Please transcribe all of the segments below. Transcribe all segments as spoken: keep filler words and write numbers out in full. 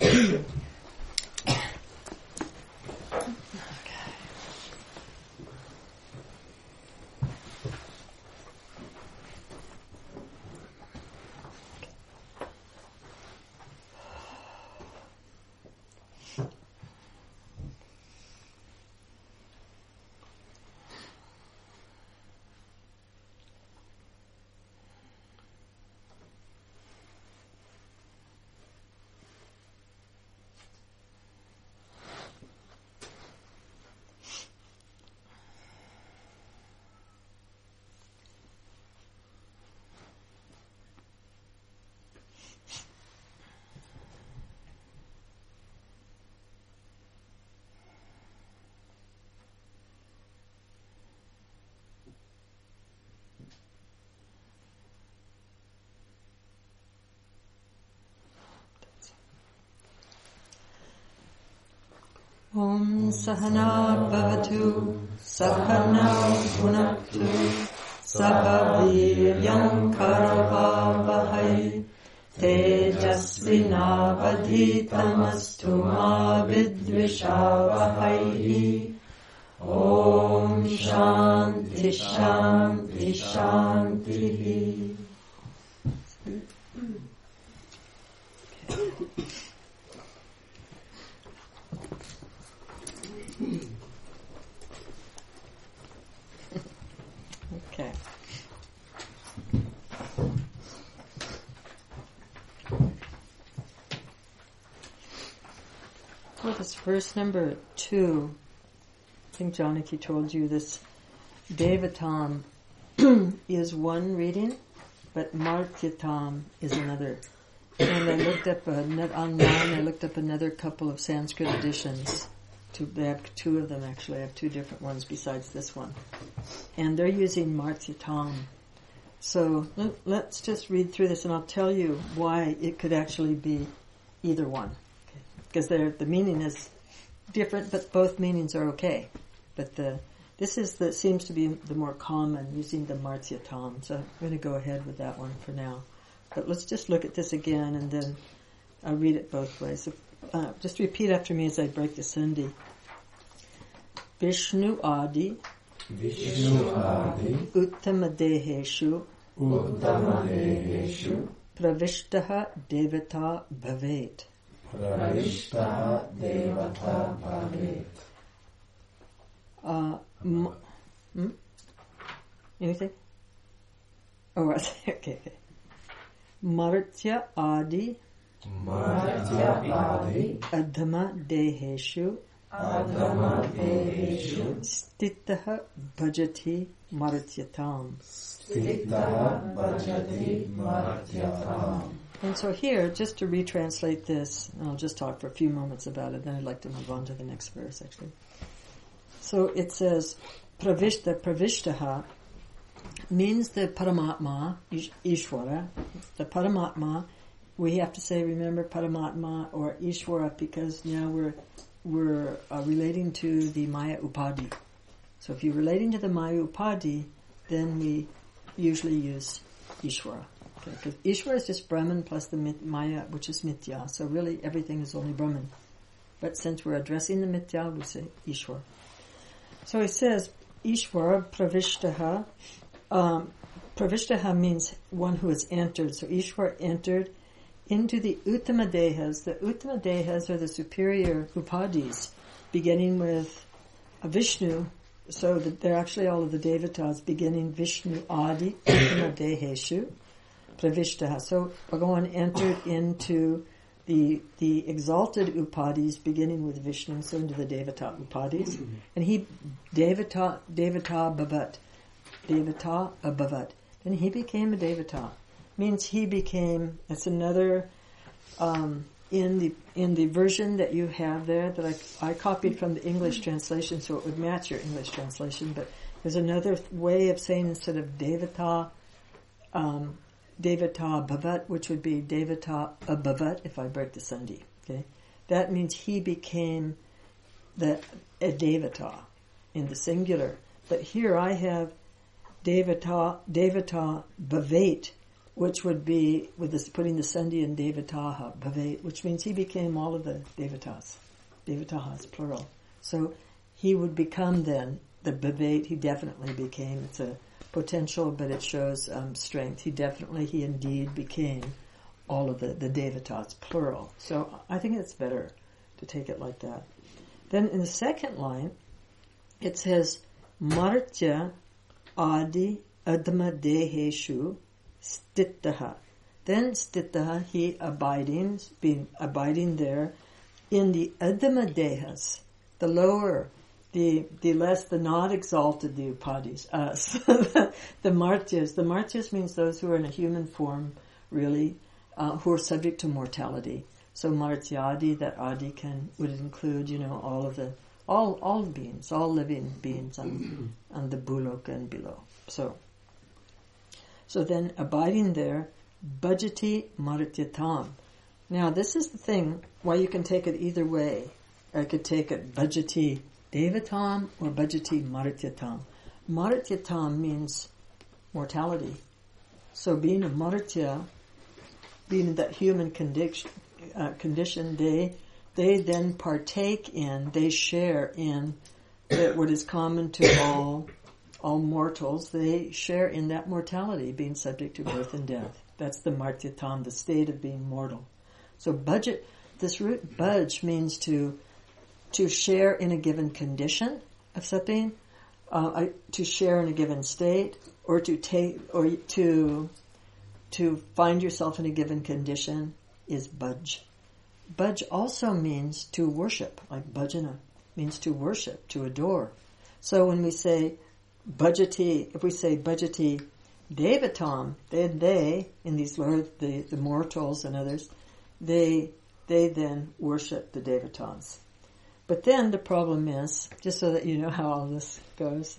Om Sahana Bhavatu Sahana Bhunaktu Saha Viryam Karavavahai Tejasvinavadhitamastu ma vidvishavahai. Om Shanti Shanti Shanti. Okay. Well, this verse number two, I think Janaki told you this. Devatam is one reading, but Martyatam is another. And I looked up a, online. I looked up another couple of Sanskrit editions. Two, they have two of them actually. I have two different ones besides this one, and they're using Martyatam. So let, let's just read through this, and I'll tell you why it could actually be either one, because okay. the meaning is different, but both meanings are okay. But the this is the seems to be the more common, using the Martyatam. So I'm going to go ahead with that one for now. But let's just look at this again, and then I'll read it both ways. So, uh, just repeat after me as I break the sandhi. Vishnu Adi, Vishnu Adi, Uttama Deheshu, Uttama Deheshu, Pravishtaha Devata Bhavet. Pravishtaha Devata Bhavet. Uh, m- hmm? Anything? Oh, okay, okay. Martya Adi, Martya Adi, Adhama Deheshu, Adhama Deheshu, Stitaha Bhajati Martyatam. Stitaha Bhajati Martyatam. And so here, just to retranslate this, and I'll just talk for a few moments about it, then I'd like to move on to the next verse actually. So it says, Pravishta, Pravishtaha means the Paramatma, Ishvara. The Paramatma, we have to say, remember Paramatma or Ishvara, because now we're we're uh, relating to the Maya Upadhi. So if you're relating to the Maya Upadhi, then we usually use Ishvara. Okay, because Ishvara is just Brahman plus the mit- Maya, which is Mithya. So really everything is only Brahman. But since we're addressing the Mithya, we say Ishvara. So it says, Ishvara Pravishtaha. Um, Pravishtaha means one who has entered. So Ishvara entered into the Uttama Dehas. The Uttama Dehas are the superior Upadhis, beginning with Vishnu. So that they're actually all of the Devatas, beginning Vishnu Adi, Uttama Deheshu, Pravishtaha. So Bhagavan entered into the the exalted Upadhis, beginning with Vishnu, so into the Devata Upadhis. And he, Devata, Devata Bhavat. Devata Abhavat. Then he became a Devata. Means he became, it's another, um, in the in the version that you have there, that I, I copied from the English translation so it would match your English translation, but there's another way of saying, instead of Devata, um, Devata Bhavat, which would be Devata Abhavat, if I break the sandhi. Okay? That means he became the a Devata in the singular. But here I have Devata, Devata Bhavet, which would be with this putting the Sandhi in Devataha, Bhavet, which means he became all of the Devatas. Devatahas, plural. So he would become then the Bhavet, he definitely became. It's a potential, but it shows um, strength. He definitely, he indeed became all of the, the Devatas, plural. So I think it's better to take it like that. Then in the second line, it says, Martya Adi Adma Deheshu Stitaha. Then Stitaha, he abiding, being abiding there in the Adama Dehas, the lower, the the less, the not exalted, the upadis, us, the martyas. The martyas means those who are in a human form, really, uh, who are subject to mortality. So martyadi, that adi can would include, you know, all of the all all beings, all living beings on on the bullock and below. So so then abiding there, bhajati martyatam. Now this is the thing why you can take it either way. I could take it bhajati devatam or bhajati martyatam. Martyatam means mortality. So being a martya, being in that human condition, uh, condition, they they then partake in, they share in the, what is common to all all mortals. They share in that mortality, being subject to birth and death. That's the martyatam, the state of being mortal. So budget, this root budge means to to share in a given condition of something, uh, to share in a given state, or to take, or to to find yourself in a given condition is budge. Budge also means to worship, like bhajana means to worship, to adore. So when we say bhajati, if we say bhajati devatam, then they, in these Lord, the, the mortals and others, they they then worship the devatas. But then the problem is, just so that you know how all this goes,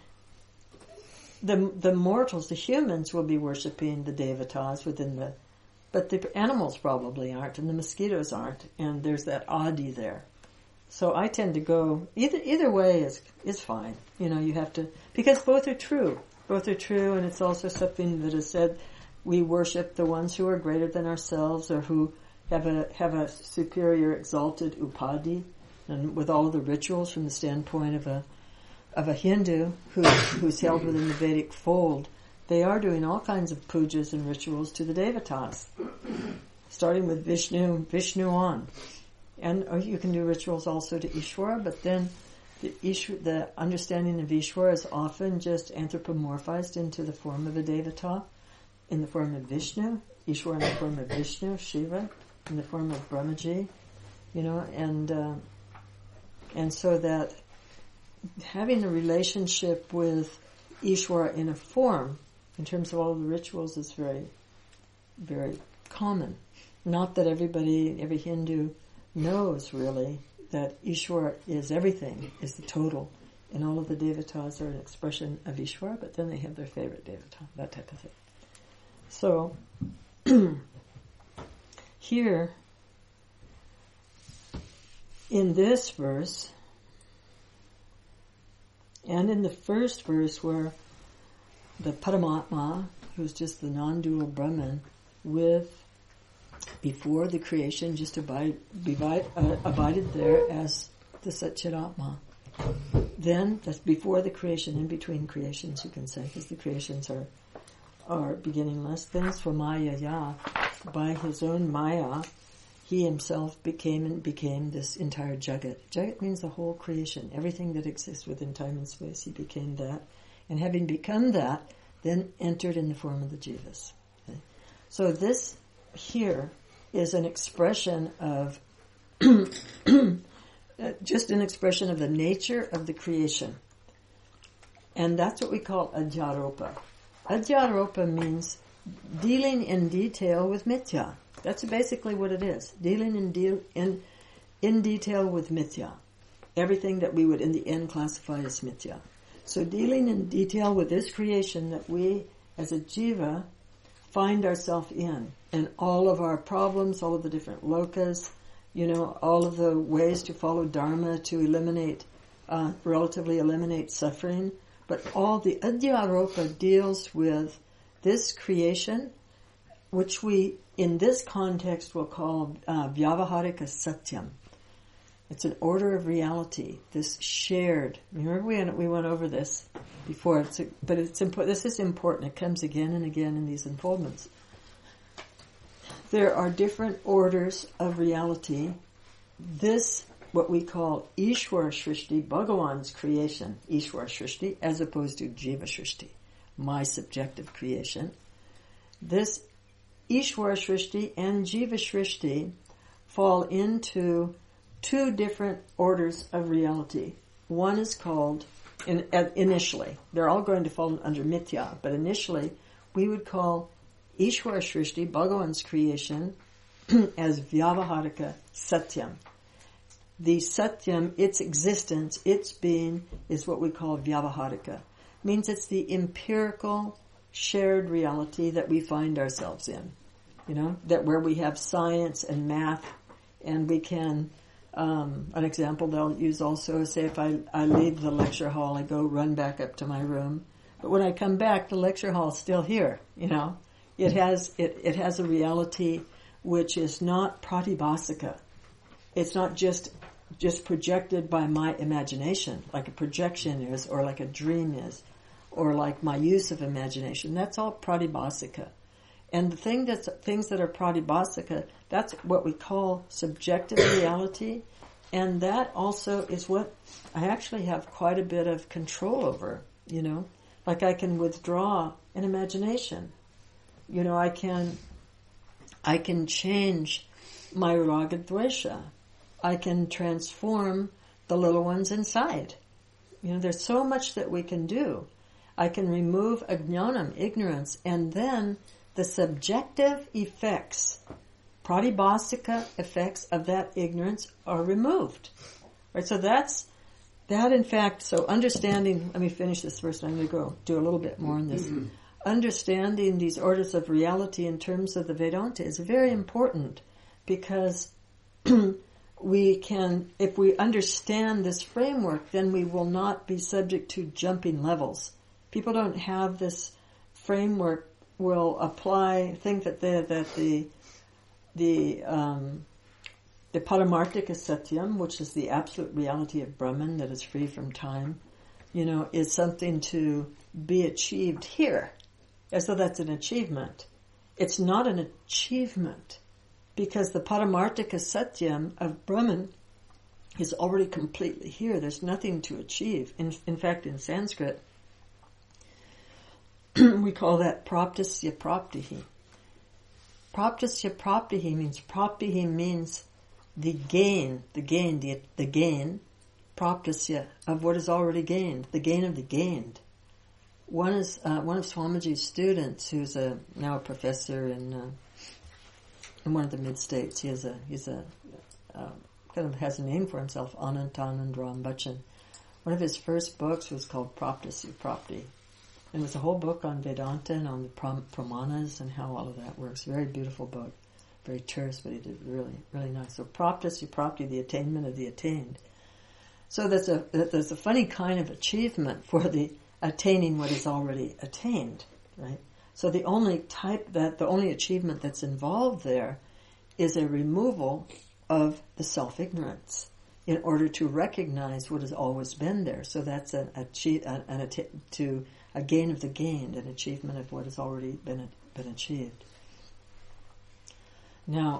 the the mortals, the humans, will be worshipping the devatas within the, but the animals probably aren't, and the mosquitoes aren't, and there's that adi there. So I tend to go either either way is is fine. You know, you have to, because both are true. Both are true, and it's also something that is said. We worship the ones who are greater than ourselves, or who have a have a superior, exalted upadi. And with all the rituals from the standpoint of a of a Hindu who who's held within the Vedic fold, they are doing all kinds of pujas and rituals to the devatas, starting with Vishnu, Vishnu on, and or you can do rituals also to Ishvara. But then the Ishvara, the understanding of Ishvara is often just anthropomorphized into the form of a devata, in the form of Vishnu, Ishvara in the form of Vishnu, Shiva in the form of Brahmaji, you know, and. Uh, And so that having a relationship with Ishvara in a form, in terms of all the rituals, is very, very common. Not that everybody, every Hindu knows really that Ishvara is everything, is the total, and all of the devatas are an expression of Ishvara, but then they have their favorite devata, that type of thing. So, here, in this verse, and in the first verse where the Paramatma, who's just the non-dual Brahman, with, before the creation, just abide, abide, uh, abided there as the Satchidatma. Then, that's before the creation, in between creations, you can say, because the creations are are beginningless. Then Swamaya Ya, by his own Maya, he himself became and became this entire Jagat. Jagat means the whole creation, everything that exists within time and space. He became that, and having become that, then entered in the form of the Jivas. Okay? So this here is an expression of, just an expression of the nature of the creation. And that's what we call adhyaropa. Adhyaropa means dealing in detail with mithya. That's basically what it is. Dealing in deal in in detail with mithya. Everything that we would in the end classify as mithya. So dealing in detail with this creation that we as a jiva find ourselves in. And all of our problems, all of the different lokas, you know, all of the ways to follow dharma to eliminate, uh, relatively eliminate suffering. But all the adhyaropa deals with this creation which we, in this context, will call uh, Vyavaharika Satyam. It's an order of reality, this shared. Remember we went, we went over this before, it's a, but it's impo- this is important. It comes again and again in these unfoldments. There are different orders of reality. This, what we call Ishwara Shrishti, Bhagavan's creation, Ishwara Shrishti, as opposed to Jiva Shrishti, my subjective creation. This Ishwara Shrishti and Jiva Shrishti fall into two different orders of reality. One is called, in, uh, initially, they're all going to fall under Mithya, but initially we would call Ishwara Shrishti, Bhagavan's creation, as Vyavaharika Satyam. The Satyam, its existence, its being, is what we call Vyavaharika. Means it's the empirical, shared reality that we find ourselves in. You know, that where we have science and math, and we can, um, an example they'll use also is, say if I, I leave the lecture hall, I go run back up to my room, but when I come back, the lecture hall is still here, you know. It has, it, it has a reality which is not pratibhasika. It's not just, just projected by my imagination, like a projection is, or like a dream is, or like my use of imagination. That's all pratibhasika. And the thing that's, things that are pratibhasika, that's what we call subjective reality, and that also is what I actually have quite a bit of control over, you know. Like I can withdraw an imagination. You know, I can, I can change my raga dvesha. I can transform the little ones inside. You know, there's so much that we can do. I can remove ajnanam, ignorance, and then the subjective effects, pratibhasika effects of that ignorance are removed. Right, so that's, that in fact, so understanding, let me finish this first, I'm going to go do a little bit more on this. Mm-hmm. Understanding these orders of reality in terms of the Vedanta is very important because we can, if we understand this framework, then we will not be subject to jumping levels. People don't have this framework, will apply, think that the, that the, the, um, the Paramarthika Satyam, which is the absolute reality of Brahman that is free from time, you know, is something to be achieved here, as though that's an achievement. It's not an achievement, because the Paramarthika Satyam of Brahman is already completely here. There's nothing to achieve. In, in fact, in Sanskrit, we call that praptasya praptihi. Praptasya praptihi means, praptihi means the gain, the gain, the, the gain, praptasya, of what is already gained, the gain of the gained. One is, uh, one of Swamiji's students, who's a, now a professor in, uh, in one of the mid-states. He has a, he's a, uh, kind of has a name for himself, Anantanand Ram Bachchan. One of his first books was called Praptasya Prapti. And it was a whole book on Vedanta and on the pram- pramanas and how all of that works. Very beautiful book. Very terse, but he did really, really nice. So Praptasya Prapti, the attainment of the attained. So there's a, there's a funny kind of achievement for the attaining what is already attained, right? So the only type that, the only achievement that's involved there is a removal of the self-ignorance in order to recognize what has always been there. So that's an achieve, an, an to a gain of the gained, an achievement of what has already been been achieved. Now,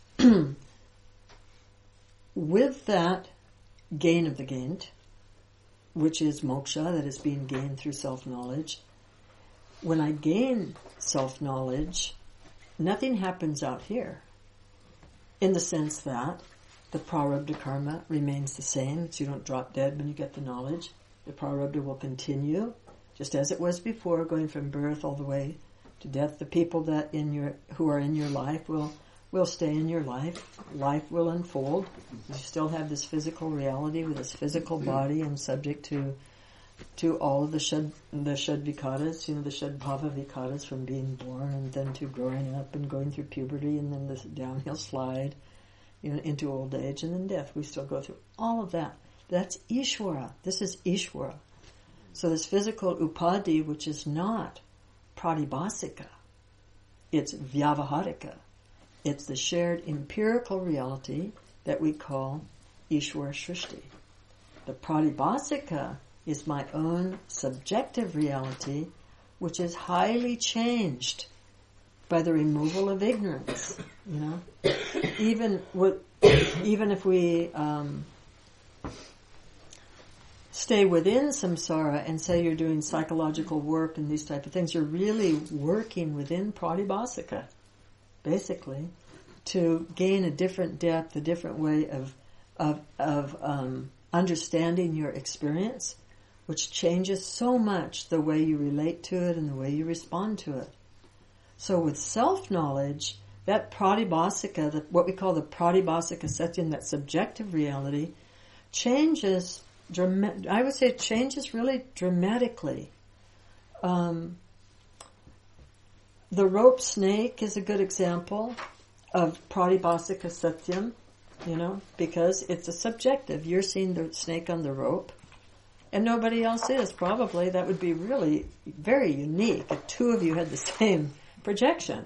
with that gain of the gained, which is moksha, that is being gained through self-knowledge, when I gain self-knowledge, nothing happens out here, in the sense that the prarabdha karma remains the same. So you don't drop dead when you get the knowledge. The prarabdha will continue, just as it was before, going from birth all the way to death. The people that in your who are in your life will will stay in your life. Life will unfold. You still have this physical reality with this physical body and subject to to all of the shad the shad vikaras, you know, the shad bhava vikaras, from being born and then to growing up and going through puberty and then this downhill slide, you know, into old age and then death. We still go through all of that. That's Ishwara. This is Ishwara. So this physical upadhi, which is not pratibhasika, It's vyavaharika. It's the shared empirical reality that we call Ishwara Shrishti. The pratibhasika is my own subjective reality, which is highly changed by the removal of ignorance. You know, even with, even if we um, stay within samsara and say you're doing psychological work and these type of things, you're really working within pratibhasika, basically, to gain a different depth, a different way of of of um, understanding your experience, which changes so much the way you relate to it and the way you respond to it. So with self-knowledge, that pratibhasika, the, what we call the pratibhasika satyam, that subjective reality, changes, drama- I would say it changes really dramatically. Um, the rope snake is a good example of pratibhasika satyam, you know, because it's a subjective. You're seeing the snake on the rope, and nobody else is, probably. That would be really very unique if two of you had the same projection.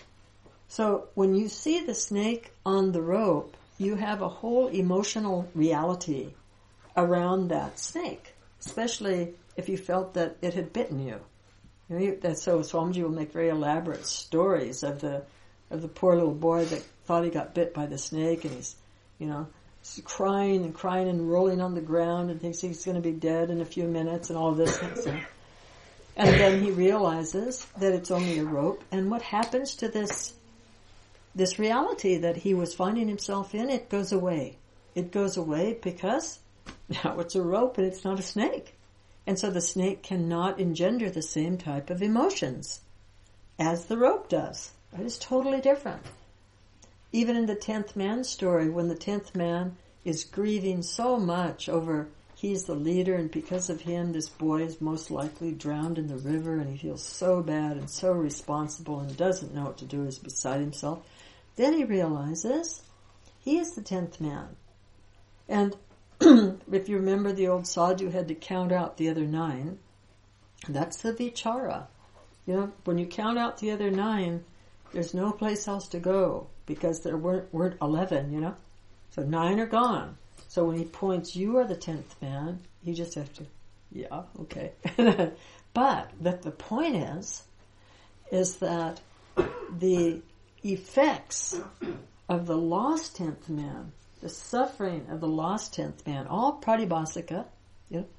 So when you see the snake on the rope, you have a whole emotional reality around that snake, especially if you felt that it had bitten you. You know, you that, so Swamiji will make very elaborate stories of the of the poor little boy that thought he got bit by the snake, and he's, you know, crying and crying and rolling on the ground and thinks he's going to be dead in a few minutes and all of this kind of stuff. And then he realizes that it's only a rope, and what happens to this this reality that he was finding himself in? It goes away. It goes away because now it's a rope and it's not a snake. And so the snake cannot engender the same type of emotions as the rope does. Right? It's totally different. Even in the tenth man story, when the tenth man is grieving so much over he's the leader, and because of him this boy is most likely drowned in the river, and he feels so bad and so responsible and doesn't know what to do, is beside himself. Then he realizes he is the tenth man. And if you remember, the old sadhu had to count out the other nine. That's the vichara. You know, when you count out the other nine, there's no place else to go, because there weren't, weren't eleven, you know? So nine are gone. So when he points, you are the tenth man, you just have to, yeah, okay. But that the point is, is that the effects of the lost tenth man, the suffering of the lost tenth man, all pratibhasika, you know,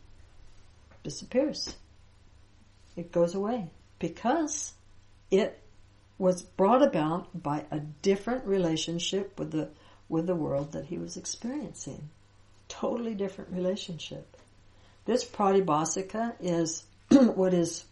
disappears. It goes away because it was brought about by a different relationship with the with the world that he was experiencing. Totally different relationship. This pratibhasika is what is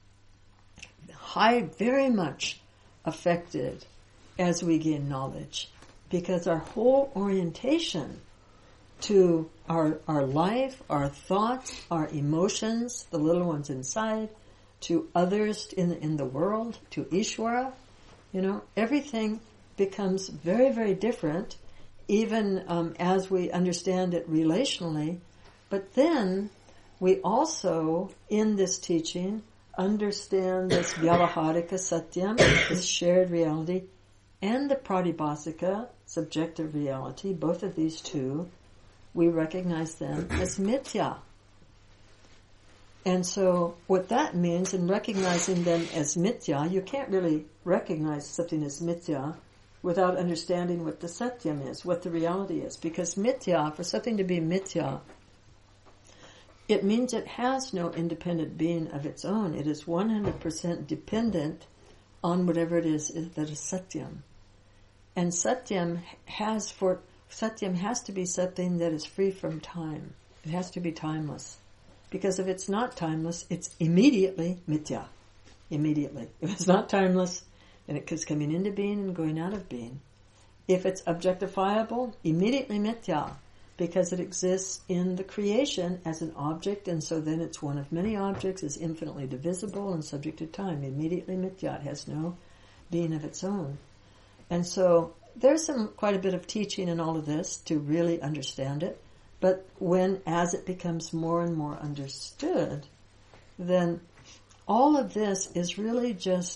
high, very much affected as we gain knowledge, because our whole orientation to our our life, our thoughts, our emotions, the little ones inside, to others in the, in the world, to Ishwara, you know, everything becomes very, very different, even um, as we understand it relationally. But then we also, in this teaching, understand this vyavaharika satyam, this shared reality, and the pratibhasika, subjective reality, both of these two, we recognize them as mithya. And so what that means in recognizing them as mithya, you can't really recognize something as mithya without understanding what the satyam is, what the reality is. Because mithya, for something to be mithya, it means it has no independent being of its own. It is one hundred percent dependent on whatever it is that is satyam. And satyam has for satyam has to be something that is free from time. It has to be timeless. Because if it's not timeless, it's immediately mithya. Immediately. If it's not timeless, then it is coming into being and going out of being. If it's objectifiable, immediately mithya, because it exists in the creation as an object, and so then it's one of many objects, is infinitely divisible and subject to time. Immediately mithya. It has no being of its own. And so there's some quite a bit of teaching in all of this to really understand it. But when, as it becomes more and more understood, then all of this is really just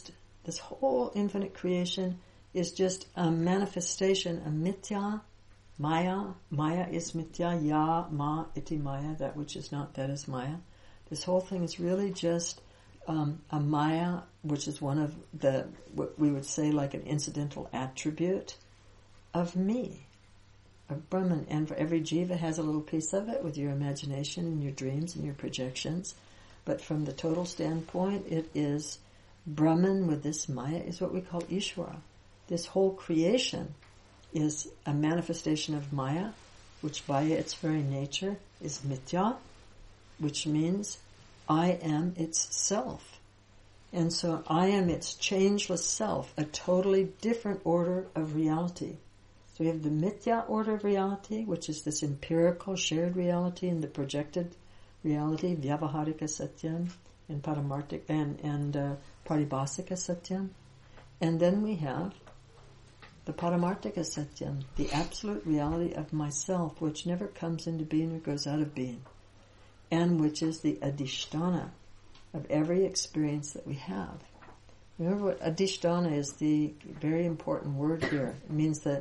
This whole infinite creation is just a manifestation, a mithya, maya. Maya is mithya, ya, ma, iti maya, that which is not, that is maya. This whole thing is really just um, a maya, which is one of the, what we would say like an incidental attribute of me, of Brahman. And for every jiva has a little piece of it with your imagination and your dreams and your projections. But from the total standpoint, it is Brahman with this maya is what we call Ishvara. This whole creation is a manifestation of maya, which by its very nature is mithya, which means I am its self. And so I am its changeless self, a totally different order of reality. So we have the mithya order of reality, which is this empirical shared reality and the projected reality, vyavaharika satyam, and paramartik, and, and uh, paribhasika satyam. And then we have the paramartika satyam, the absolute reality of myself, which never comes into being or goes out of being, and which is the adhisthana of every experience that we have. Remember what adhisthana is, the very important word here. It means that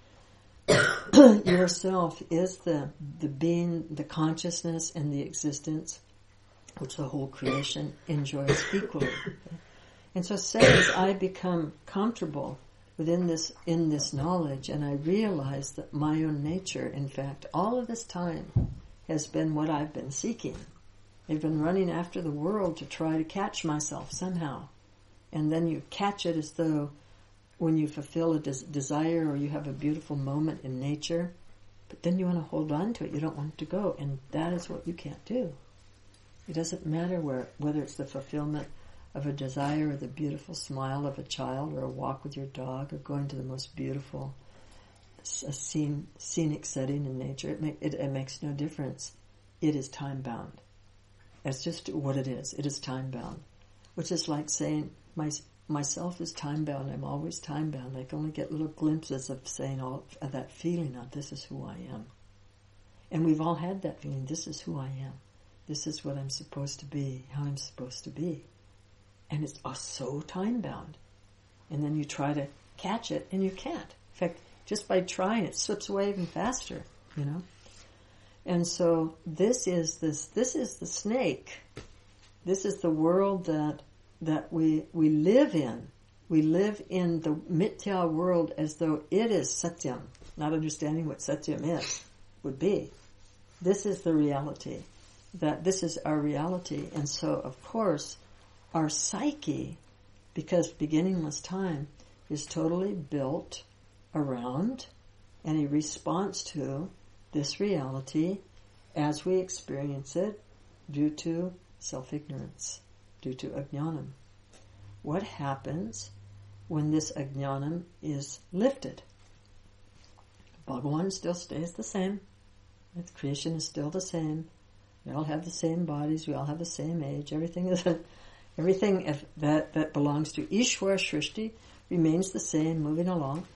yourself is the, the being, the consciousness, and the existence which the whole creation enjoys equally. And so say as I become comfortable within this, in this knowledge, and I realize that my own nature, in fact, all of this time has been what I've been seeking. I've been running after the world to try to catch myself somehow. And then you catch it as though when you fulfill a des- desire or you have a beautiful moment in nature, but then you want to hold on to it. You don't want it to go. And that is what you can't do. It doesn't matter where, whether it's the fulfillment of a desire or the beautiful smile of a child or a walk with your dog or going to the most beautiful a scene, scenic setting in nature. It, make, it, it makes no difference. It is time-bound. That's just what it is. It is time-bound. Which is like saying, my myself is time-bound. I'm always time-bound. I can only get little glimpses of saying all of that feeling of this is who I am. And we've all had that feeling. This is who I am. This is what I'm supposed to be, how I'm supposed to be. And it's oh, so time-bound. And then you try to catch it, and you can't. In fact, just by trying, it slips away even faster, you know. And so this is this. This is the snake. This is the world that that we we live in. We live in the mithya world as though it is satyam, not understanding what satyam is would be. This is the reality. That this is our reality, and so of course, our psyche, because beginningless time, is totally built around any response to this reality as we experience it due to self-ignorance, due to ajnanam. What happens when this ajnanam is lifted? Bhagavan still stays the same. The creation is still the same. We all have the same bodies. We all have the same age. Everything is a, everything that that belongs to Ishvara Shrishti remains the same, moving along.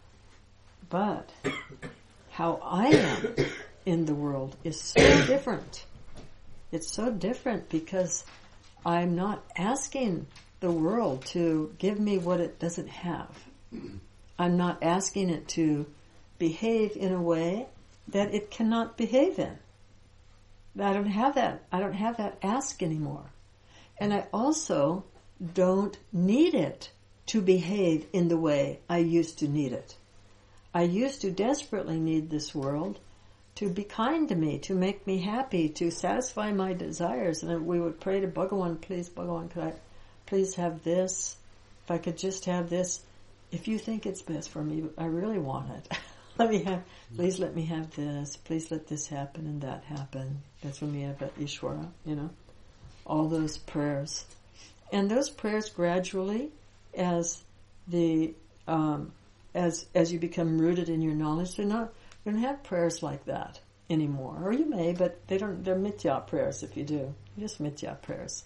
But how I am in the world is so different. It's so different because I'm not asking the world to give me what it doesn't have. I'm not asking it to behave in a way that it cannot behave in. I don't have that. I don't have that ask anymore. And I also don't need it to behave in the way I used to need it. I used to desperately need this world to be kind to me, to make me happy, to satisfy my desires. And we would pray to Bhagavan, please, Bhagavan, could I please have this? If I could just have this. If you think it's best for me, I really want it. Let me have, please let me have this. Please let this happen and that happen. That's when we have that Ishvara, you know. All those prayers. And those prayers gradually, as the, um, as, as you become rooted in your knowledge, they're not, you don't have prayers like that anymore. Or you may, but they don't, they're mithya prayers if you do. Just mithya prayers.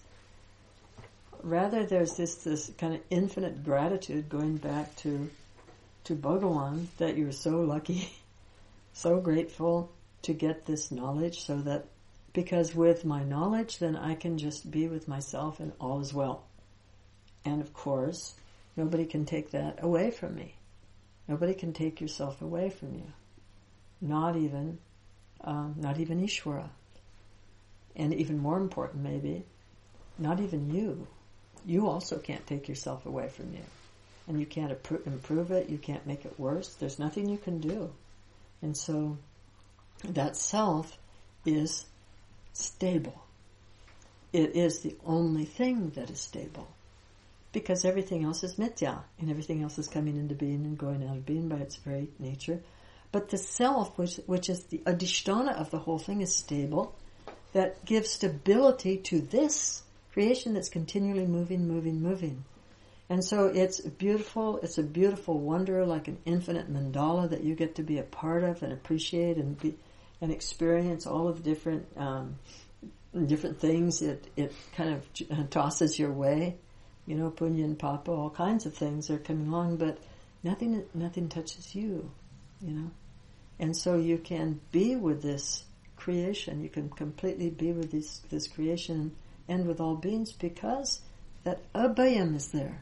Rather, there's this, this kind of infinite gratitude going back to to Bhagavan, that you're so lucky, so grateful to get this knowledge, so that, because with my knowledge, then I can just be with myself and all is well. And of course, Nobody can take that away from me. Nobody can take yourself away from you. Not even, um, not even Ishvara. And even more important maybe, not even you. You also can't take yourself away from you. And you can't improve it, you can't make it worse. There's nothing you can do. And so that self is stable. It is the only thing that is stable. Because everything else is mithya, and everything else is coming into being and going out of being by its very nature. But the self, which, which is the adhisthana of the whole thing, is stable. That gives stability to this creation that's continually moving, moving, moving. And so it's beautiful, it's a beautiful wonder, like an infinite mandala that you get to be a part of and appreciate and be, and experience all of the different, um, different things it, it kind of tosses your way. You know, punya and papa, all kinds of things are coming along, but nothing, nothing touches you, you know. And so you can be with this creation, you can completely be with this, this creation and with all beings because that abhayam is there.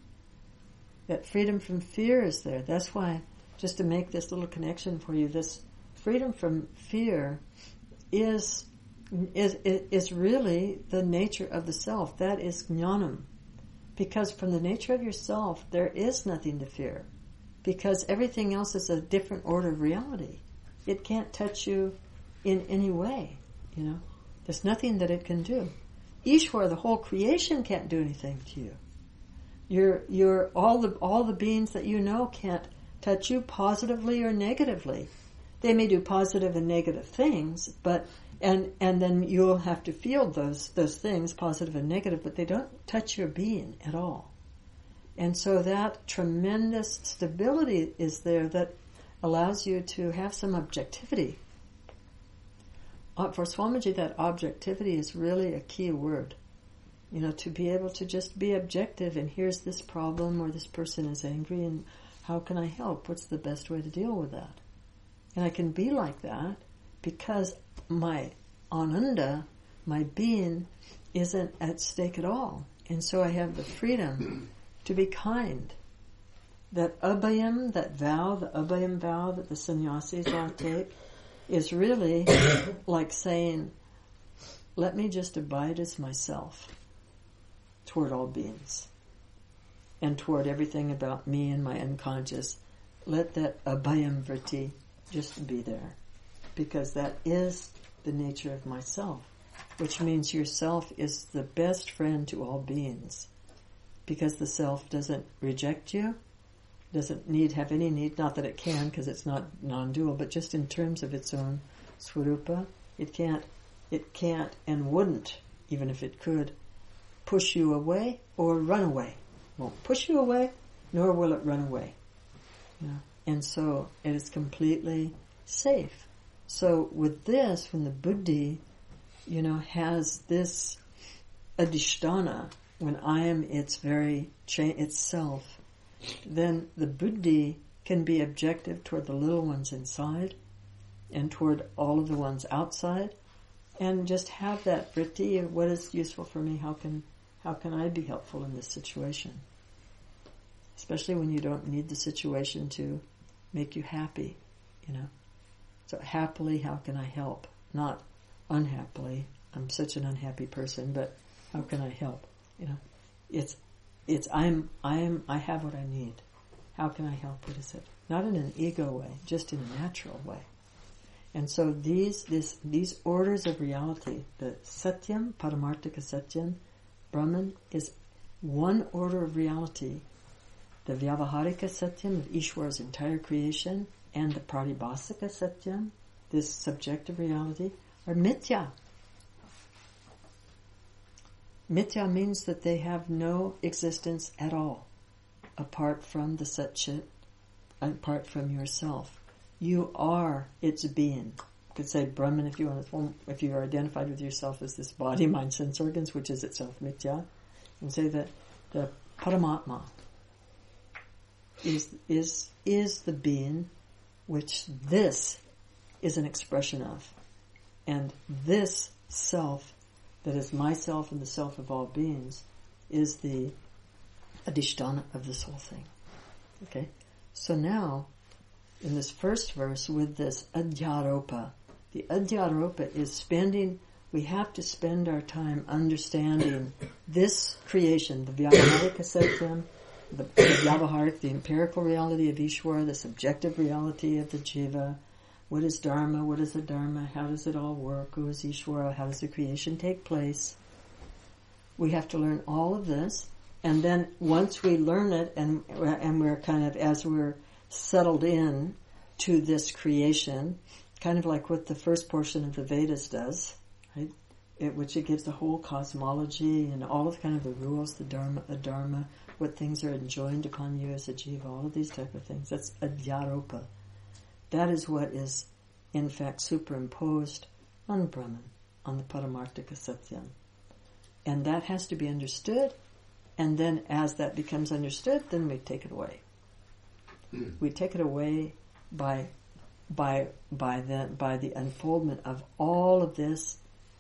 That freedom from fear is there. That's why, just to make this little connection for you, this freedom from fear is is is really the nature of the self. That is jnanam. Because from the nature of yourself, there is nothing to fear. Because everything else is a different order of reality. It can't touch you in any way, you know. There's nothing that it can do. Ishvara, the whole creation, can't do anything to you. You're, you're, all the, all the beings that you know can't touch you positively or negatively. They may do positive and negative things, but, and, and then you'll have to field those, those things, positive and negative, but they don't touch your being at all. And so that tremendous stability is there that allows you to have some objectivity. Uh, for Swamiji, that objectivity is really a key word. You know, to be able to just be objective and here's this problem or this person is angry and how can I help? What's the best way to deal with that? And I can be like that because my ananda, my being, isn't at stake at all. And so I have the freedom to be kind. That abhayam, that vow, the abhayam vow that the sannyasis all take, is really like saying, let me just abide as myself toward all beings and toward everything about me and my unconscious. Let that abhayam vritti just be there, because that is the nature of myself, which means yourself is the best friend to all beings, because the self doesn't reject you, doesn't need have any need, not that it can because it's not non-dual, but just in terms of its own swarupa, it can't, it can't and wouldn't, even if it could, push you away or run away. It won't push you away, nor will it run away. You know? And so it is completely safe. So with this, when the buddhi, you know, has this adhisthana, when I am its very cha- itself, then the buddhi can be objective toward the little ones inside and toward all of the ones outside, and just have that vritti of what is useful for me, how can how can I be helpful in this situation? Especially when you don't need the situation to make you happy, you know. So happily, how can I help? Not unhappily, I'm such an unhappy person, but how can I help? You know, it's It's I'm I'm I have what I need. How can I help? What is it? Not in an ego way, just in a natural way. And so these this these orders of reality, the Satyam, Paramarthika Satyam, Brahman is one order of reality. The Vyavaharika Satyam of Ishvara's entire creation and the Pratibhasika Satyam, this subjective reality, are mithya. Mithya means that they have no existence at all, apart from the Satchit, apart from yourself. You are its being. You could say Brahman if you want to, if you are identified with yourself as this body, mind, sense organs, which is itself mithya, and say that the Paramatma is is is the being which this is an expression of, and this self that is myself and the self of all beings, is the adhisthana of this whole thing. Okay? So now, in this first verse, with this adhyaropa, the adhyaropa is spending, we have to spend our time understanding this creation, the Vyavaharika Satyam, the, the Vyavaharik, the empirical reality of Ishvara, the subjective reality of the Jiva. What is Dharma? What is the Dharma? How does it all work? Who is Ishvara? How does the creation take place? We have to learn all of this, and then once we learn it, and and we're kind of, as we're settled in to this creation, kind of like what the first portion of the Vedas does, right? It, which it gives the whole cosmology and all of kind of the rules, the Dharma, Adharma, what things are enjoined upon you as a jiva, all of these type of things. That's adhyaropa. That is what is, in fact, superimposed on Brahman, on the Paramarthika Satyam. And that has to be understood, and then as that becomes understood, then we take it away. Mm. We take it away by by by the by the unfoldment of all of this,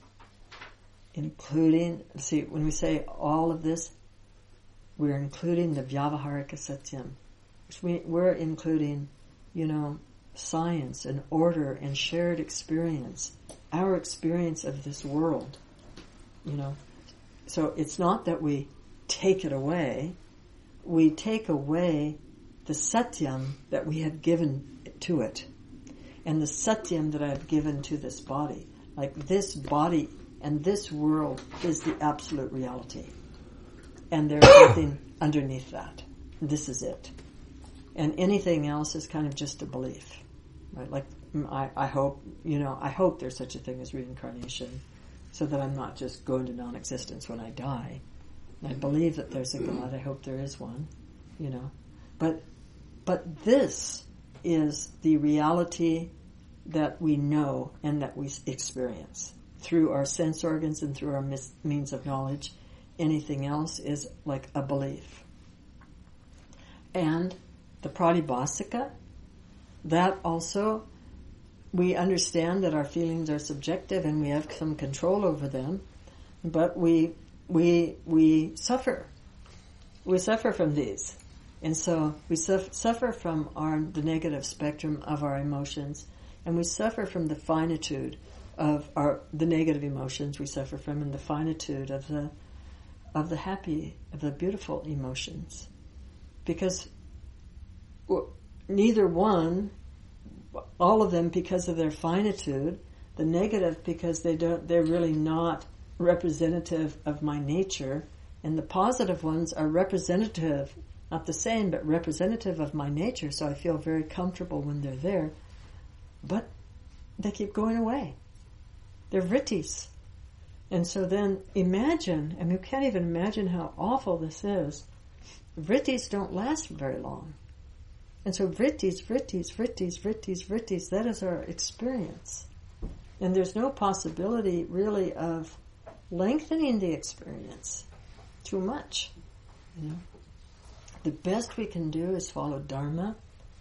including, see, when we say all of this, we're including the Vyavaharika Satyam. Which we, we're including, you know, science and order and shared experience, our experience of this world, you know. So it's not that we take it away, we take away the Satyam that we have given to it, and the Satyam that I have given to this body. Like, this body and this world is the absolute reality. And there's nothing underneath that. This is it. And anything else is kind of just a belief. Right? Like, I, I hope, you know, I hope there's such a thing as reincarnation, so that I'm not just going to non-existence when I die. I believe that there's a God. I hope there is one, you know. But, but this is the reality that we know and that we experience through our sense organs and through our mis- means of knowledge. Anything else is like a belief. And the pratibhasika, that also, we understand that our feelings are subjective and we have some control over them, but we we we suffer. We suffer from these. And so we suf- suffer from our the negative spectrum of our emotions, and we suffer from the finitude of our the negative emotions we suffer from, and the finitude of the of the happy, of the beautiful emotions. Because well, neither one, all of them because of their finitude, the negative because they don't, they're really not representative of my nature, and the positive ones are representative, not the same, but representative of my nature, so I feel very comfortable when they're there, but they keep going away. They're vrittis. And so then imagine, I mean, you can't even imagine how awful this is. Vrittis don't last very long. And so vrittis, vrittis, vrittis, vrittis, vrittis, that is our experience. And there's no possibility really of lengthening the experience too much. You know? The best we can do is follow Dharma,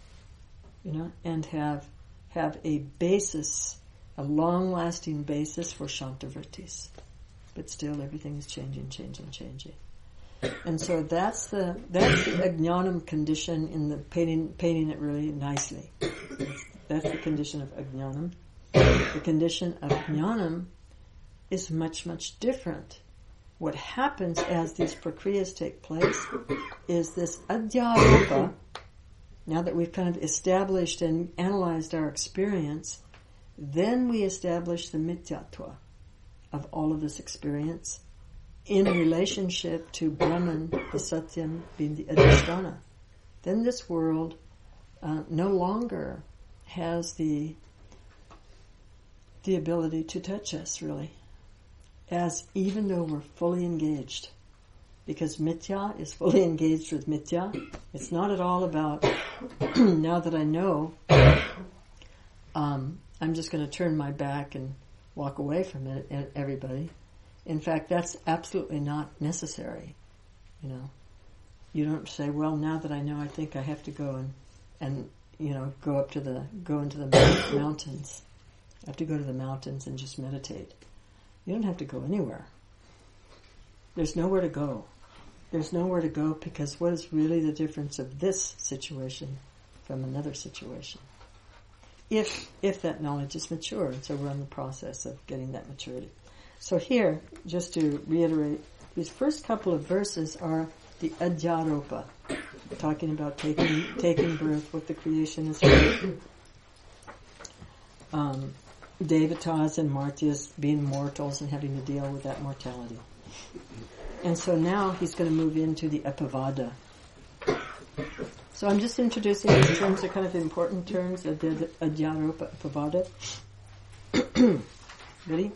you know, and have have a basis, a long-lasting basis for Shantivrittis. But still everything is changing, changing, changing. And so that's the that's the ajnanam condition in the painting painting it really nicely. That's the condition of ajnanam. The condition of jnanam is much, much different. What happens as these prakriyas take place is this adhyaropa. Now that we've kind of established and analyzed our experience, then we establish the mithyatva of all of this experience in relationship to Brahman, the Satyam, being the adhisthana. Then this world uh, no longer has the the ability to touch us, really, as even though we're fully engaged. Because mithya is fully engaged with mithya. It's not at all about, now that I know, um, I'm just going to turn my back and walk away from it, everybody. In fact, that's absolutely not necessary. You know, you don't say, well, now that I know, I think I have to go and, and you know, go up to the, go into the mountains. I have to go to the mountains and just meditate. You don't have to go anywhere. There's nowhere to go. there's nowhere to go, because what is really the difference of this situation from another situation? If if that knowledge is mature, and so we're in the process of getting that maturity. So here, just to reiterate, these first couple of verses are the adhyaropa, talking about taking taking birth, what the creation is like. Um, Devatas and Martyas being mortals and having to deal with that mortality. And so now he's going to move into the Epavada. So I'm just introducing these terms. They're kind of important terms, Adhyaropa, Epavada. Ready?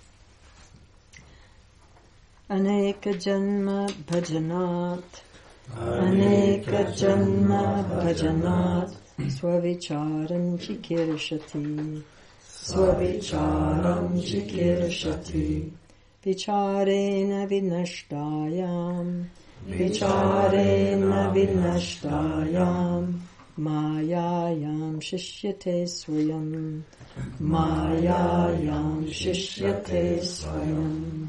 Aneka janma bhajanat, Aneka janma bhajanat, Swavicharam chikirshati, Swavicharam chikirshati, Vicharena vinashtayam, Vicharena vinashtayam, Mayayam shishyate swayam, Mayayam shishyate swayam.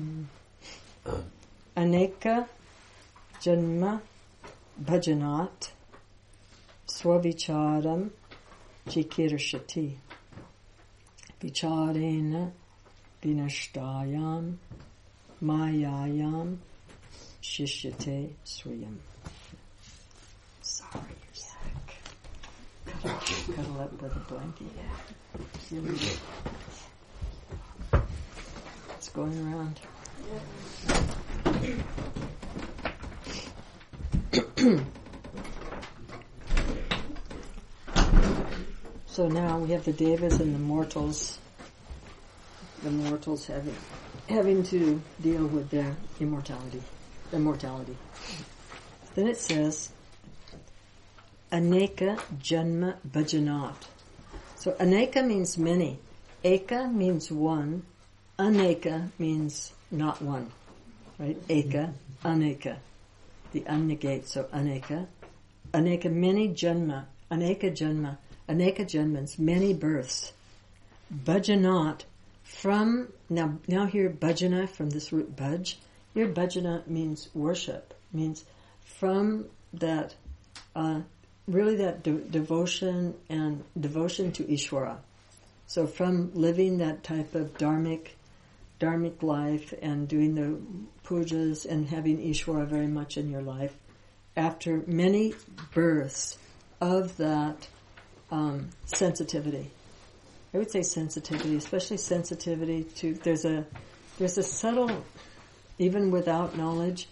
Aneka janma bhajanat, Swavicharam chikirshati, Vicharena vinashtayam, Mayayam shishyate swayam. Sorry, you're sick. Cuddle, cuddle up with a blanket. It's going around. So now we have the devas and the mortals. The mortals having having to deal with their immortality, their mortality. Then it says, Aneka janma bhajanat. So aneka means many. Eka means one. Aneka means not one. Right? Eka, aneka. The un negates, so aneka. Aneka, many janma. Aneka janma. Aneka janmans, many births. Bhajanat, from, now now here bhajana, from this root bhaj. Here bhajana means worship, means from that, uh, really that de- devotion and devotion to Ishvara. So from living that type of dharmic, dharmic life and doing the pujas and having Ishvara very much in your life, after many births of that um, sensitivity. I would say sensitivity, especially sensitivity to, there's a, there's a subtle, even without knowledge,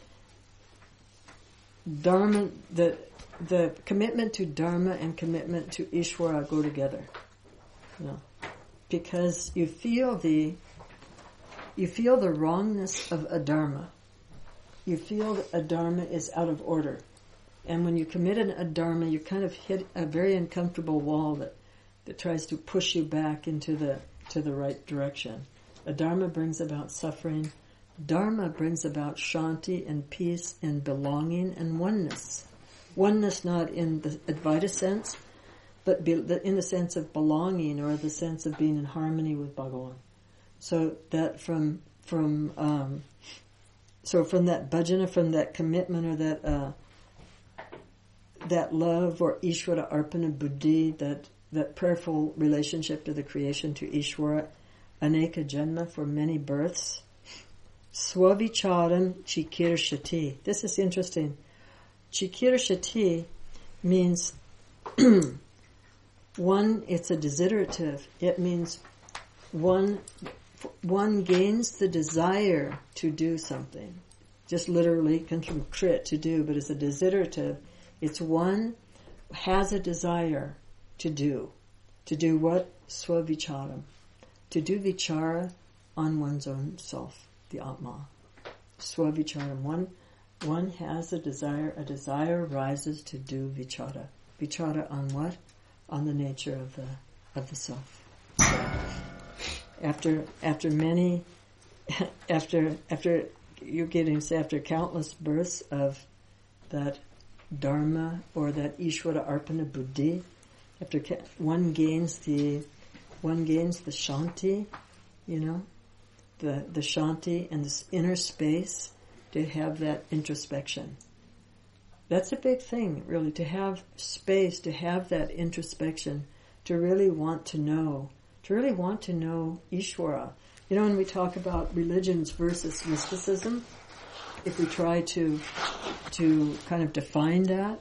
dharma, the, the commitment to dharma and commitment to Ishvara go together. You know, because you feel the, you feel the wrongness of a dharma. You feel that a dharma is out of order. And when you commit an adharma, you kind of hit a very uncomfortable wall that, that tries to push you back into the to the right direction. Adharma brings about suffering. Dharma brings about shanti and peace and belonging and oneness. Oneness not in the Advaita sense, but be, in the sense of belonging or the sense of being in harmony with Bhagavan. So that from from um, so from that bhajana, from that commitment or that uh, that love or Ishvara Arpana Buddhi, that that prayerful relationship to the creation, to Ishvara, Aneka Janma, for many births. Swavicharam Chikirshati. This is interesting. Chikirshati means one, it's a desiderative. It means one one gains the desire to do something. Just literally comes from krit, to do, but it's a desiderative. It's one has a desire to do. To do what? Swavicharam. To do vichara on one's own self, the Atma. Swavicharam. One, one has a desire, a desire rises to do vichara. Vichara on what? On the nature of the, of the self. So after, after many, after, after, you're getting, after countless births of that dharma or that Ishvara Arpana Buddhi, after one gains the, one gains the shanti, you know, the, the shanti and this inner space to have that introspection. That's a big thing, really, to have space, to have that introspection, to really want to know, to really want to know Ishvara. You know, when we talk about religions versus mysticism, if we try to to kind of define that,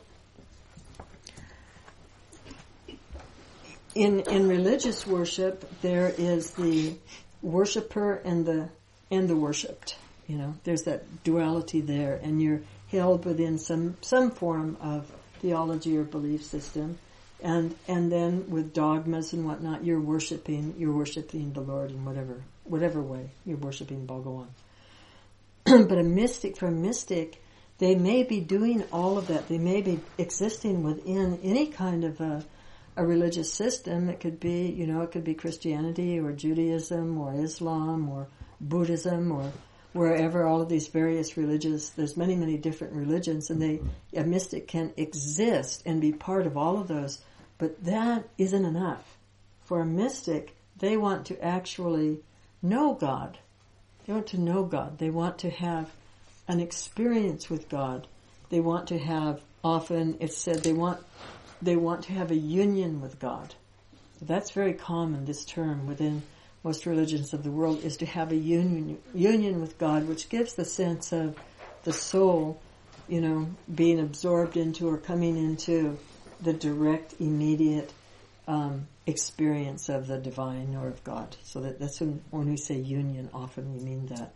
in in religious worship, there is the worshipper and the and the worshipped. You know, there's that duality there, and you're held within some some form of theology or belief system, and and then with dogmas and whatnot, you're worshiping you're worshiping the Lord in whatever whatever way you're worshiping Bhagawan. But a mystic, for a mystic, they may be doing all of that. They may be existing within any kind of a, a religious system. It could be, you know, it could be Christianity or Judaism or Islam or Buddhism or wherever, all of these various religions. There's many, many different religions, and they a mystic can exist and be part of all of those. But that isn't enough. For a mystic, they want to actually know God. They want to know God. They want to have an experience with God. They want to have, often it's said, they want they want to have a union with God. That's very common, this term, within most religions of the world, is to have a union union with God, which gives the sense of the soul, you know, being absorbed into or coming into the direct, immediate um, experience of the divine or of God. So that, that's when, when we say union, often we mean that.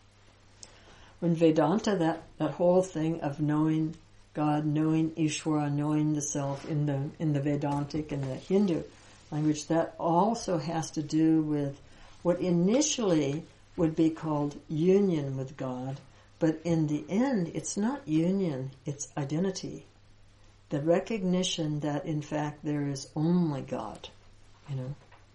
When Vedanta, that, that whole thing of knowing God, knowing Ishvara, knowing the self in the in the Vedantic and the Hindu language, that also has to do with what initially would be called union with God, but in the end, it's not union, it's identity. The recognition that, in fact, there is only God, you know.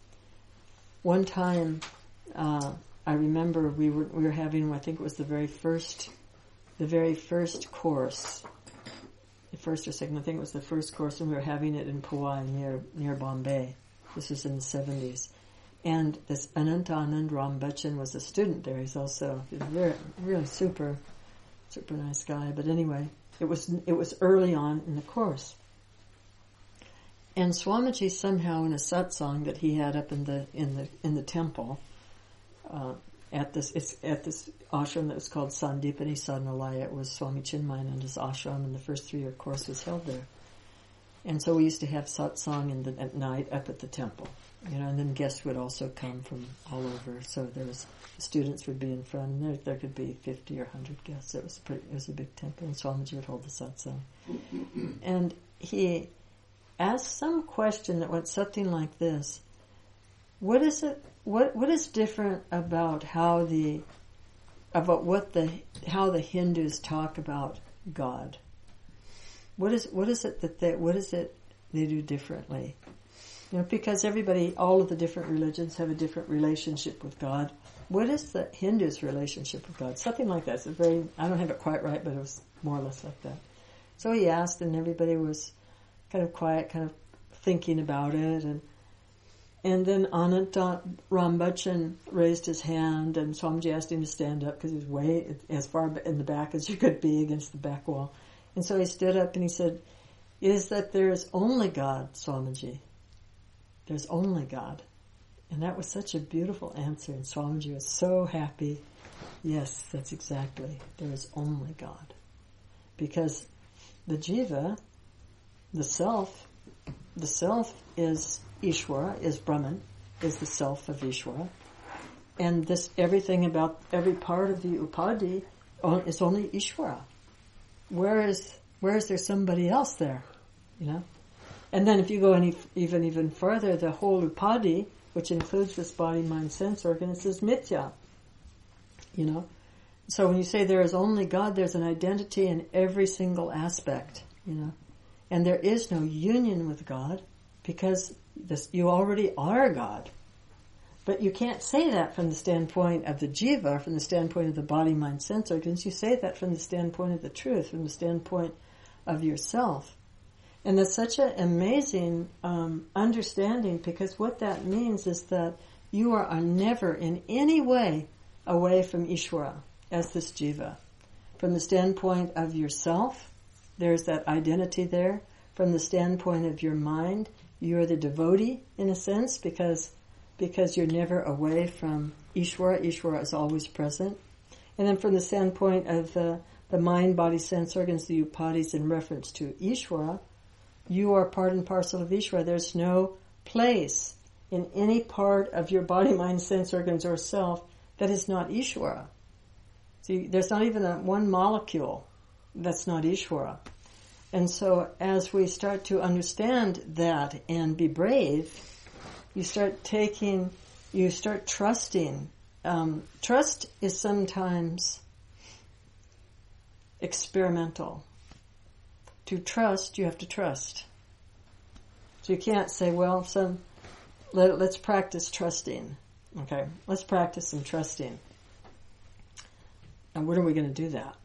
One time, uh, I remember we were we were having, I think it was the very first, the very first course, the first or second, I think it was the first course, and we were having it in Powai near near Bombay. This was in the seventies, and this Anantanand Rambachan was a student there. He's also a very, really super, super nice guy. But anyway. It was it was early on in the course, and Swamiji somehow in a satsang that he had up in the in the in the temple uh, at this it's at this ashram that was called Sandipani Sadhanalaya. It was Swami Chinmayananda's ashram, and the first three-year course was held there. And so we used to have satsang in the, at night up at the temple, you know, and then guests would also come from all over. So there was students would be in front, and there, there could be fifty or one hundred guests. It was pretty, it was a big temple, and Swamiji would hold the satsang. And he asked some question that went something like this: What is it? What what is different about how the about what the how the Hindus talk about God? What is what is it that they what is it they do differently? You know, because everybody, all of the different religions have a different relationship with God. What is the Hindu's relationship with God? Something like that. It's a very, I don't have it quite right, but it was more or less like that. So he asked, and everybody was kind of quiet, kind of thinking about it. And and then Ananta Rambachan raised his hand, and Swamiji asked him to stand up because he was way as far in the back as you could be against the back wall. And so he stood up and he said, "Is that there is only God, Swamiji. There's only God." And that was such a beautiful answer, and Swamiji was so happy. Yes, that's exactly. There is only God. Because the jiva, the self, the self is Ishvara, is Brahman, is the self of Ishvara. And this, everything about every part of the upadhi is only Ishvara. Where is, where is there somebody else there? You know? And then if you go any, even, even further, the whole upadhi, which includes this body, mind, sense organ, it says mithya. You know? So when you say there is only God, there's an identity in every single aspect, you know? And there is no union with God because this, you already are God. But you can't say that from the standpoint of the jiva, from the standpoint of the body, mind, sense organs. You say that from the standpoint of the truth, from the standpoint of yourself. And that's such an amazing um, understanding, because what that means is that you are, are never in any way away from Ishvara as this jiva. From the standpoint of yourself, There's that identity there. From the standpoint of your mind, you're the devotee in a sense because because you're never away from Ishvara. Ishvara is always present. And then from the standpoint of the, the mind, body, sense organs, the upadhis in reference to Ishvara, you are part and parcel of Ishvara. There's no place in any part of your body, mind, sense organs, or self that is not Ishvara. See, there's not even a, one molecule that's not Ishvara. And so as we start to understand that and be brave, you start taking, you start trusting. Um, trust is sometimes experimental. To trust, you have to trust. So you can't say, well, some, let, let's practice trusting. Okay, let's practice some trusting. And when are we going to do that?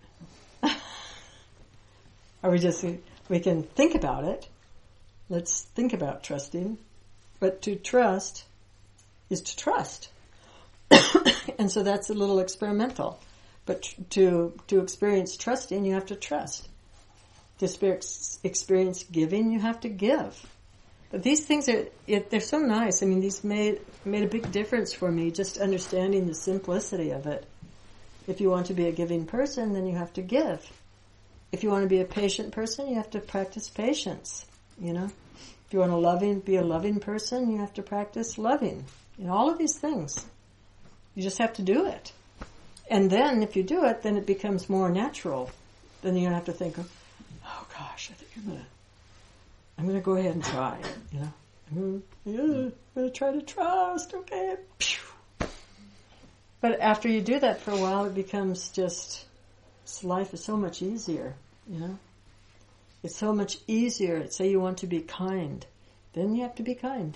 Are we just, we can think about it. Let's think about trusting. But to trust is to trust. And so that's a little experimental. But tr- to to experience trusting, you have to trust. To experience, experience giving, you have to give. But these things are, it, they're so nice. I mean, these made made a big difference for me, just understanding the simplicity of it. If you want to be a giving person, then you have to give. If you want to be a patient person, you have to practice patience, you know. If you want to loving, be a loving person, you have to practice loving. You know, all of these things. You just have to do it. And then if you do it, then it becomes more natural. Then you don't have to think, oh gosh, I think I'm going to, I'm going to go ahead and try, you know. I'm going to, yeah, I'm going to try to trust, okay. But after you do that for a while, it becomes just, life is so much easier, you know. It's so much easier. Say you want to be kind, then you have to be kind.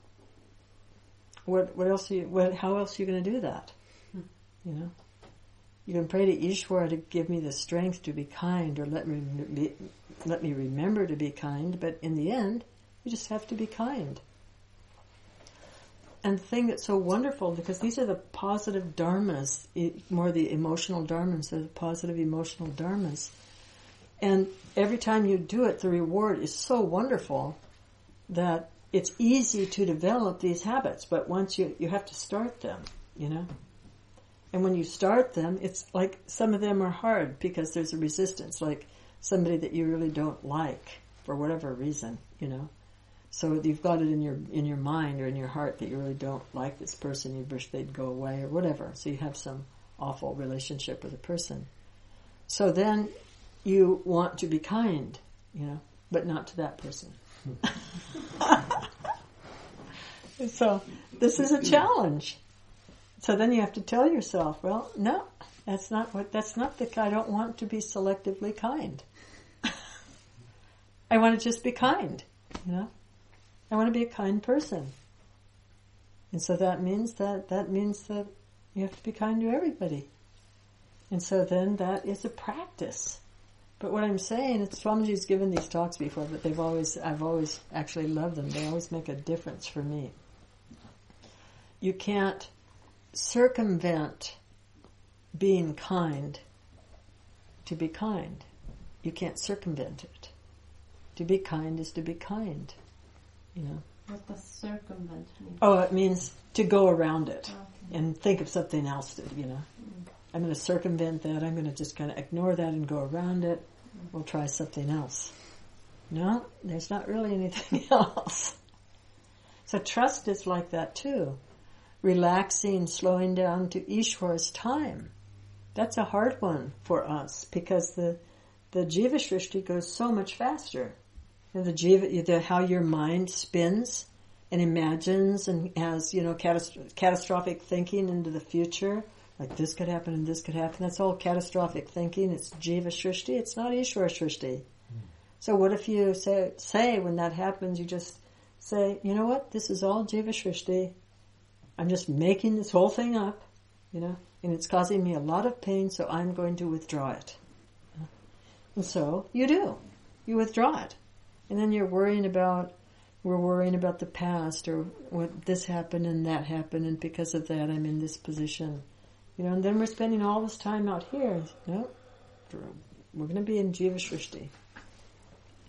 What what else? Are you, what? How else are you going to do that? Hmm. You know, you can pray to Ishvara to give me the strength to be kind, or let me be, let me remember to be kind. But in the end, you just have to be kind. And the thing that's so wonderful, because these are the positive dharmas, more the emotional dharmas, they're the positive emotional dharmas. And every time you do it, the reward is so wonderful that it's easy to develop these habits. But once you, you have to start them, you know. And when you start them, it's like some of them are hard because there's a resistance, like somebody that you really don't like for whatever reason, you know. So you've got it in your in your mind or in your heart that you really don't like this person, you wish they'd go away or whatever. So you have some awful relationship with a person. So then you want to be kind, you know, but not to that person. So this is a challenge. So then you have to tell yourself, well, no, that's not what, that's not the, I don't want to be selectively kind. I want to just be kind, you know. I want to be a kind person. And so that means that, that means that you have to be kind to everybody. And so then that is a practice. But what I'm saying, it's Swamiji's given these talks before, but they've always, I've always actually loved them. They always make a difference for me. You can't circumvent being kind to be kind. You can't circumvent it. To be kind is to be kind, you know. What does circumvent mean? Oh, it means to go around it Okay. and think of something else to, you know. Mm. I'm going to circumvent that. I'm going to just kind of ignore that and go around it. We'll try something else. No, there's not really anything else. So trust is like that too. Relaxing, slowing down to Ishvara's time. That's a hard one for us because the the Jiva Shrishti goes so much faster. You know, the Jiva, the, how your mind spins and imagines and has, you know, catast- catastrophic thinking into the future. Like this could happen and this could happen. That's all catastrophic thinking. It's Jiva Shrishti. It's not Ishvara Shrishti. Mm. So what if you say, say when that happens, you just say, you know what? This is all Jiva Shrishti. I'm just making this whole thing up, you know, and it's causing me a lot of pain, so I'm going to withdraw it. And so you do. You withdraw it. And then you're worrying about, we're worrying about the past or what this happened and that happened and because of that I'm in this position. You know, and then we're spending all this time out here. No, we're going to be in Jiva Shrishti.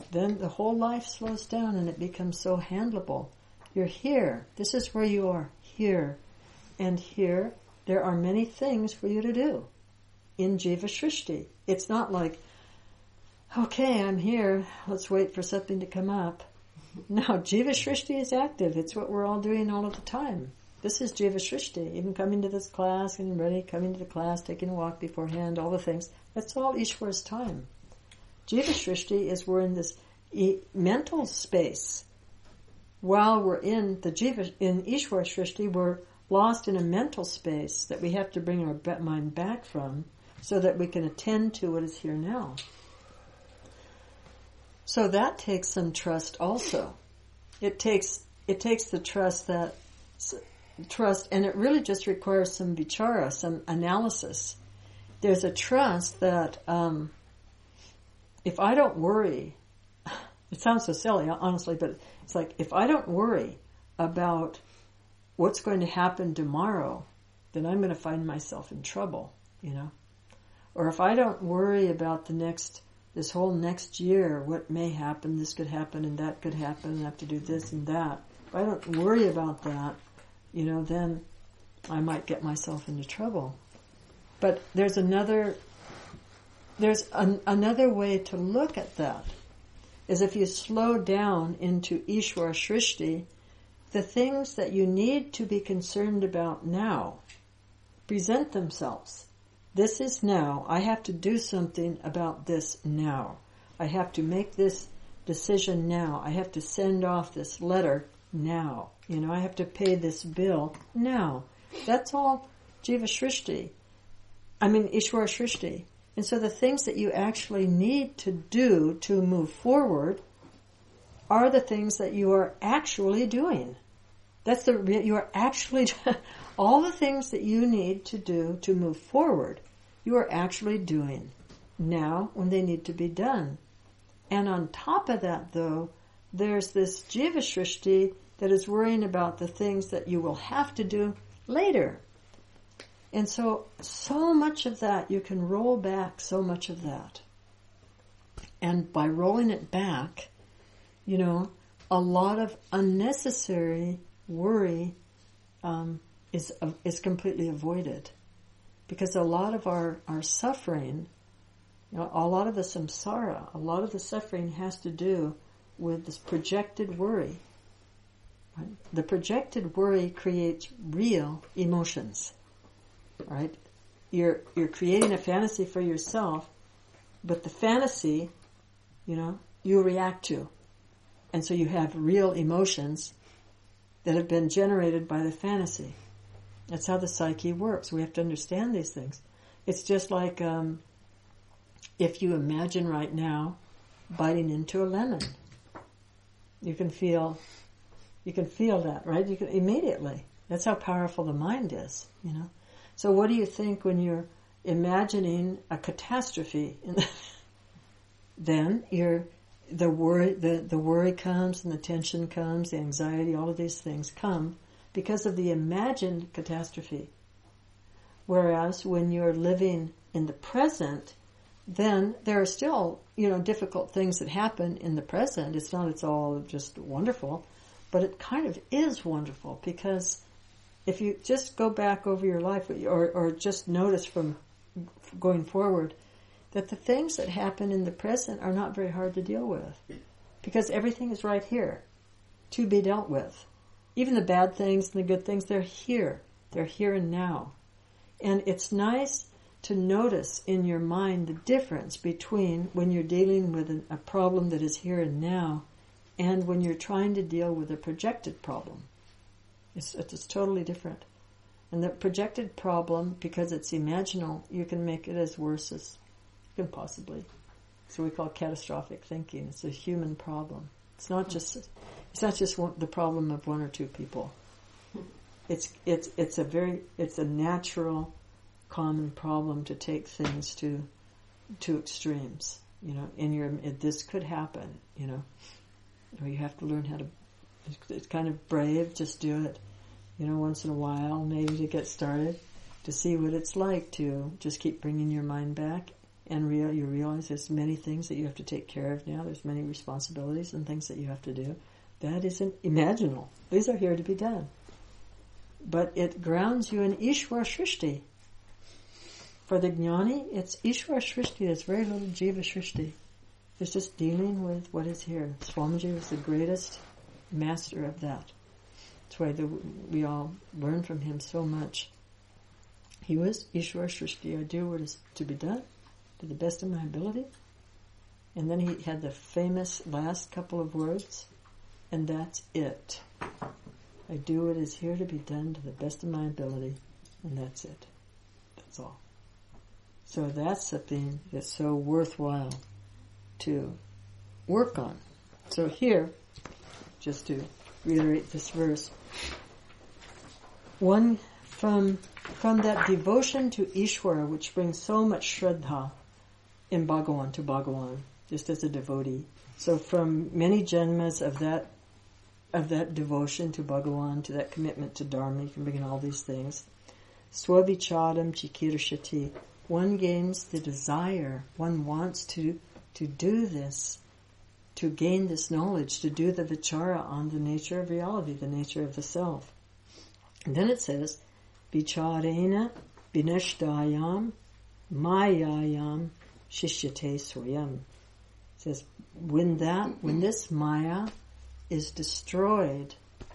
then the whole life slows down and it becomes so handleable. You're here. This is where you are. Here. And here, there are many things for you to do in Jiva Shrishti. It's not like, okay, I'm here, let's wait for something to come up. No, Jiva Shrishti is active. It's what we're all doing all of the time. This is Jiva Shrishti. Even coming to this class, getting ready, coming to the class, taking a walk beforehand, all the things. That's all Ishwar's time. Jiva Shrishti is we're in this e- mental space. While we're in the Jiva, in Ishwar Shrishti, we're lost in a mental space that we have to bring our mind back from so that we can attend to what is here now. So that takes some trust also. It takes, it takes the trust that, trust, and it really just requires some vichara, some analysis. There's a trust that, um, if I don't worry, it sounds so silly, honestly, but it's like, if I don't worry about what's going to happen tomorrow, then I'm going to find myself in trouble, you know? Or if I don't worry about the next, this whole next year, what may happen, this could happen and that could happen, and I have to do this and that. If I don't worry about that, you know, then I might get myself into trouble. But there's another, there's an, another way to look at that, is if you slow down into Ishwar Shrishti, the things that you need to be concerned about now present themselves. This is now. I have to do something about this now. I have to make this decision now. I have to send off this letter now. You know, I have to pay this bill now. That's all Jiva Shrishti. I mean, Ishwara Shrishti. And so the things that you actually need to do to move forward are the things that you are actually doing. That's the, you are actually, all the things that you need to do to move forward, you are actually doing now when they need to be done. And on top of that, though, there's this Jiva Shrishti that is worrying about the things that you will have to do later. And so, so much of that, you can roll back so much of that. And by rolling it back, you know, a lot of unnecessary worry um, is uh, is completely avoided. Because a lot of our, our suffering, you know, a lot of the samsara, a lot of the suffering has to do with this projected worry. Right? The projected worry creates real emotions. Right? You're you're creating a fantasy for yourself, but the fantasy, you know, you react to. And so you have real emotions that have been generated by the fantasy. That's how the psyche works. We have to understand these things. It's just like um, if you imagine right now biting into a lemon. You can feel, you can feel that, right? You can immediately. That's how powerful the mind is, you know. So what do you think when you're imagining a catastrophe? Then you're the worry, the, the worry comes and the tension comes, the anxiety, all of these things come because of the imagined catastrophe. Whereas when you're living in the present, then there are still, you know, difficult things that happen in the present. It's not, it's all just wonderful, but it kind of is wonderful because if you just go back over your life or, or just notice from going forward that the things that happen in the present are not very hard to deal with because everything is right here to be dealt with. Even the bad things and the good things, they're here. They're here and now. And it's nice to notice in your mind the difference between when you're dealing with an, a problem that is here and now and when you're trying to deal with a projected problem. It's, it's totally different. And the projected problem, because it's imaginal, you can make it as worse as you can possibly. So we call catastrophic thinking. It's a human problem. It's not just it's not just one, the problem of one or two people. It's it's it's a very it's a natural, common problem to take things to to extremes. You know, in your this could happen. You know, or you have to learn how to. It's kind of brave. Just do it. You know, once in a while, maybe to get started, to see what it's like to just keep bringing your mind back and real, you realize there's many things that you have to take care of now. There's many responsibilities and things that you have to do. That isn't imaginal. These are here to be done. But it grounds you in Ishwar Shrishti. For the Jnani, it's Ishwar Shrishti. There's very little Jiva Shrishti. It's just dealing with what is here. Swamiji was the greatest master of that. That's why the, we all learn from him so much. He was Ishwar Shrishti. I do what is to be done to the best of my ability. And then he had the famous last couple of words, and that's it. I do what is here to be done to the best of my ability, and that's it. That's all. So that's something that's so worthwhile to work on. So here, just to reiterate this verse, one from from that devotion to Ishwara, which brings so much Shraddha in Bhagavan, to Bhagavan, just as a devotee. So from many janmas of that of that devotion to Bhagavan, to that commitment to Dharma, you can bring in all these things. Swavichadam chikirshati. One gains the desire, one wants to to do this, to gain this knowledge, to do the vichara on the nature of reality, the nature of the self. And then it says, vicharena binashtayam mayayam shishyate swayam. It says, when that, when this maya is destroyed,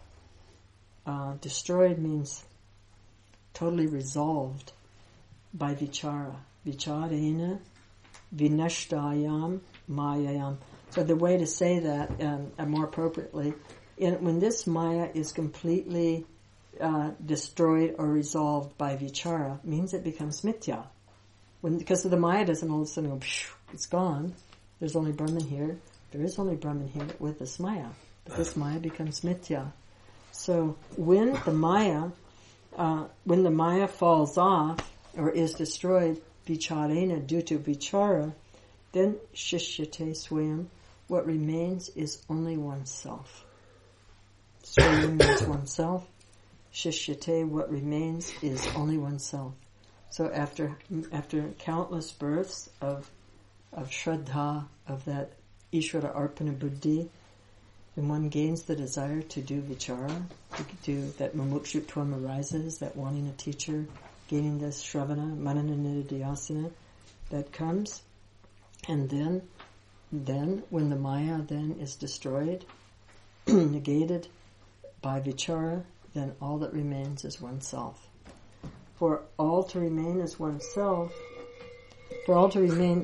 uh, destroyed means totally resolved by vichara. Vicharena vinashtayam mayayam. So the way to say that, um, uh, more appropriately, in, when this maya is completely uh, destroyed or resolved by vichara, means it becomes mithya. When, because the maya doesn't all of a sudden go, phew, it's gone. There's only Brahman here. There is only Brahman here with this maya. But this maya becomes mithya. So when the maya, uh, when the maya falls off or is destroyed, vicharena, due to vichara, then shishyate swayam, what remains is only oneself. Swayam means oneself. Shishyate, what remains is only oneself. So after after countless births of of Shraddha, of that Ishvara Arpana Buddhi, when one gains the desire to do vichara, to do that mumukshutvam arises, that wanting a teacher, gaining this shravana, manana nididhyasana, that comes, and then, then when the maya then is destroyed, negated by vichara, then all that remains is oneself. For all to remain is oneself, for all to remain,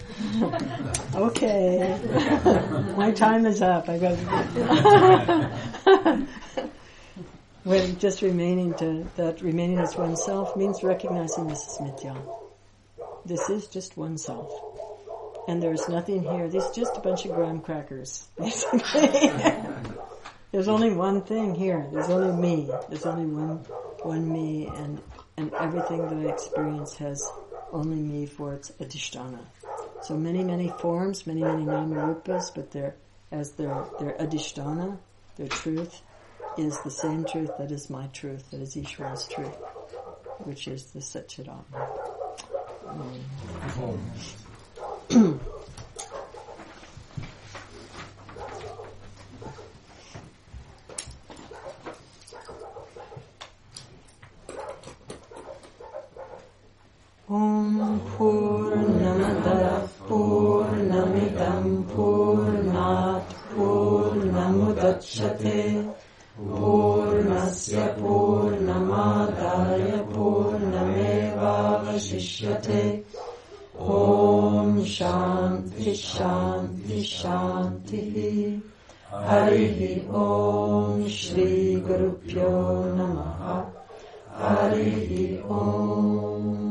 okay, my time is up, I got when just remaining to, that remaining as oneself means recognizing this is mithya. This is just oneself. And there's nothing here. This is just a bunch of graham crackers, basically. There's only one thing here. There's only me. There's only one, one me, and, and everything that I experience has only me for its adhisthana. So many, many forms, many, many namarupas, but they're, as their, their adhisthana, their truth, is the same truth that is my truth, that is Ishvara's truth, which is the Satchidatma. Um, Om Purnamada Purnamidam Purnat Purnamudachyate Purnasya Purnamadaya Purnamevavashishyate. Om Shanti Shanti Shanti. Harihi Om Shri Gurupyo Namaha. Harihi Om.